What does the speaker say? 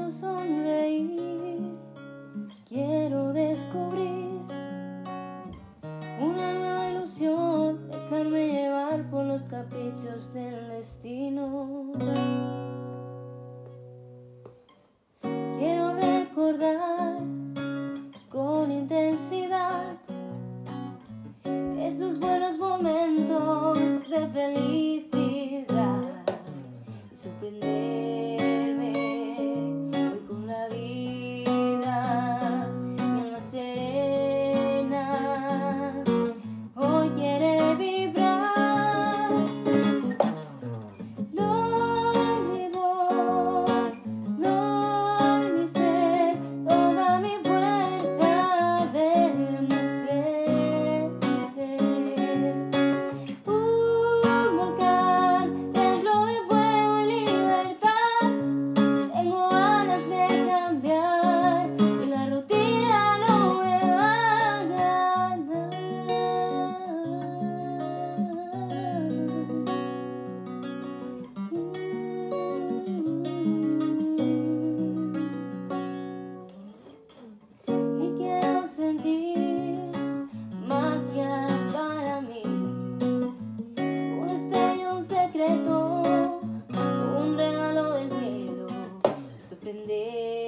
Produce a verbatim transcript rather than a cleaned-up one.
quiero sonreír, quiero descubrir una nueva ilusión, dejarme llevar por los caprichos del destino. Quiero recordar con intensidad esos buenos momentos de felicidad y sorprenderme hoy con la vida, mi alma serena hoy quiere vibrar. Doy mi voz, doy mi ser, toda mi fuerza de mujer. Un volcán, templo de fuego y libertad. Tengo ganas de cambiar y la rutina no me va a ganar. Y quiero sentir magia para mí, un destello, un secreto, un regalo del cielo, sorprender.